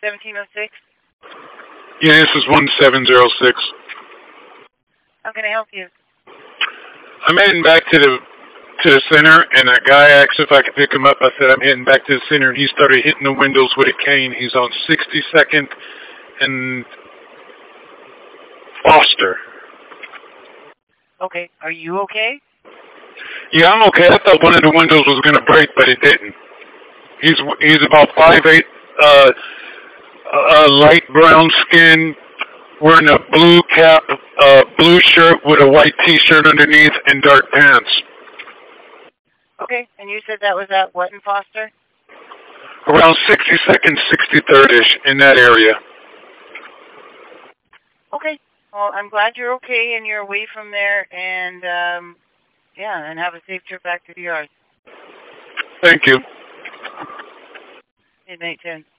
1706? Yeah, this is 1706. How can I help you? I'm heading back to the center, and that guy asked if I could pick him up. I said I'm heading back to the center, and he started hitting the windows with a cane. He's on 62nd and Foster. Okay, are you okay? Yeah, I'm okay. I thought one of the windows was going to break, but it didn't. He's about 5'8", light brown skin, wearing a blue cap, blue shirt with a white T-shirt underneath, and dark pants. Okay, and you said that was at what in Foster? Around 62nd, 63rd-ish, in that area. Okay, well, I'm glad you're okay and you're away from there, and, yeah, and have a safe trip back to the yard. Thank you. Good night, 10.